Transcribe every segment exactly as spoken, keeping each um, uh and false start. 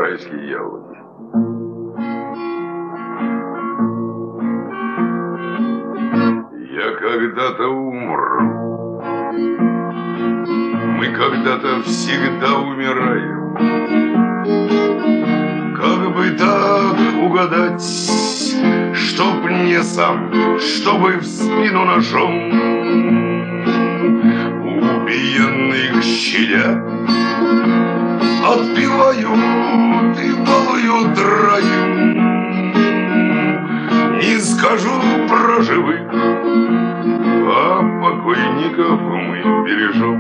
райские яблоки. Я когда-то умру. Мы когда-то всегда умираем. Как бы так угадать, чтоб не сам, чтобы в спину ножом убиенных щадя отпевают и балуют раю. Не скажу про живых, а покойников мы бережем.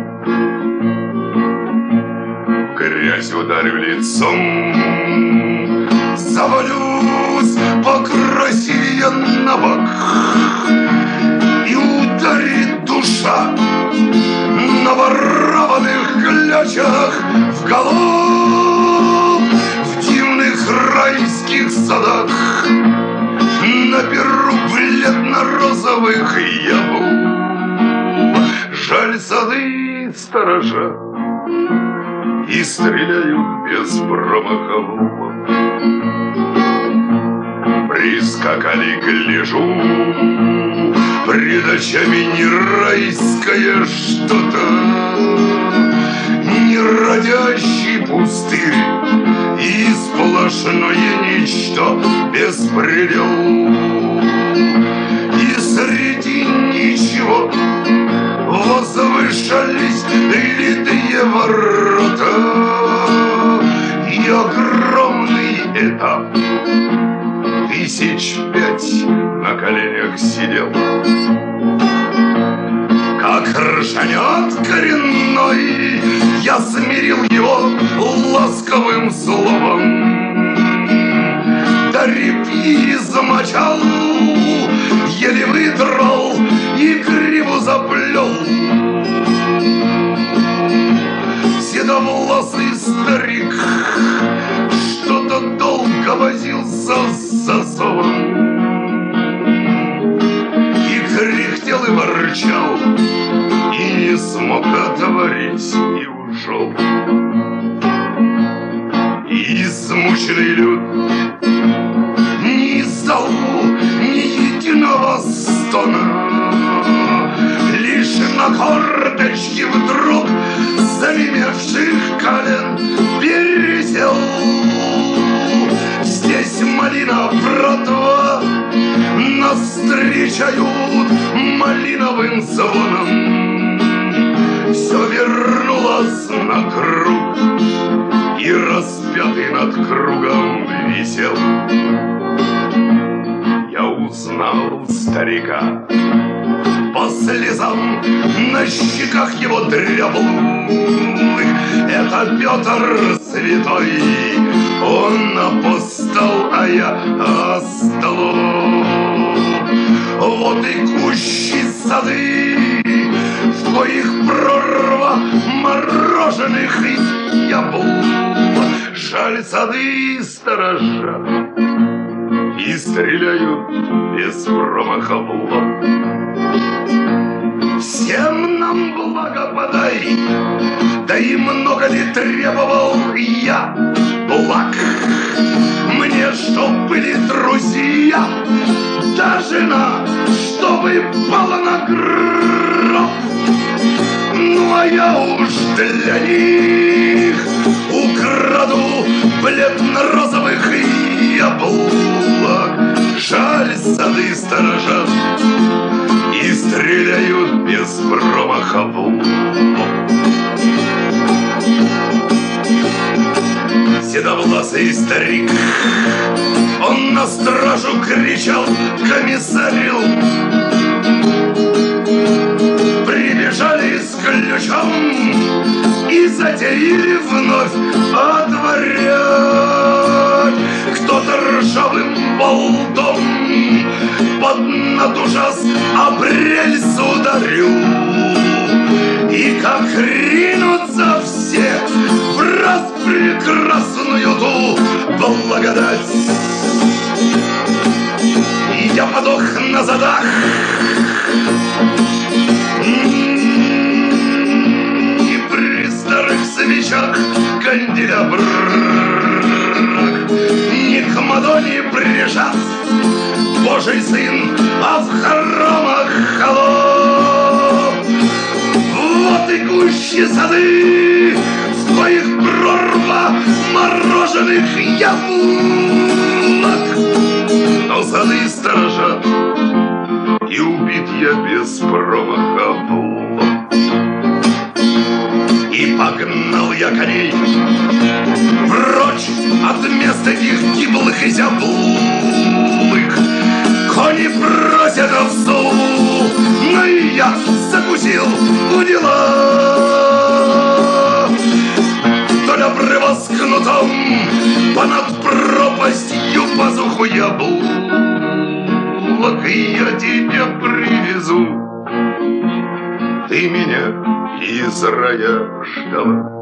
В грязь ударю лицом, завалюсь покрасивее на бок, и ударит душа на ворованных клячах в голов. В дивных райских садах наберу бледно-розовых яблок. Жаль, сады сторожа и стреляют без промаха в лоб. Прискакали, гляжу, пред очами не райское что-то, не родящий пустырь и сплошное ничто, беспредел. И среди ничего возвышались литые ворота и огромный этап. Тысяч пять на коленях сидел. Как ржанет коренной, я смирил его ласковым словом. Да репьи замочал, еле выдрал и криво заплел. Седовласый старик что-то долго возился с засовом и кряхтел и ворчал, и не смог отворить, и ушел. И измученный люд не издал ни единого стона, лишь на корточке вдруг занемевших колен пересел. Здесь малина братва нас встречают малиновым звоном. Все вернулось на круг, и распятый над кругом висел. Я узнал старика по слезам на щеках его дряблых. Это Петр Святой, он апостол, а я остолоп. Вот и кущи сады, в коих прорва мороженых яблок. Жаль, сады сторожа и стреляют без промаха в лоб. Всем нам благо подай, да и много ли требовал я благ? Мне, чтоб были друзья, да жена, чтобы пала на гроб. Ну а я уж для них украду бледно-розовых яблок. Жаль, сады сторожат и стреляют без промаха в лоб. Седовласый старик, он на стражу кричал: комиссарил. Прибежали с ключом и затеяли вновь отворять. Кто-то ржавым болтом под над ужас обрельс ударил. И как ринутся все в распрекрасную ту благодать. И я подох на задах, и при старых свечах канделябр. ладони прижат Божий сын, а в хоромах холод. Вот и гуще сады, в твоих прорва мороженых яблок. Но сады сторожат, и убит я без промаха в лоб. И погнал я коней прочь от мест этих гиблых и зяблых. Кони просят овцу, но и я закусил у дела. Вдоль обрыва с кнутом, понад пропастью пазуху яблок, и я тебя привезу. Ты меня из рая ждала.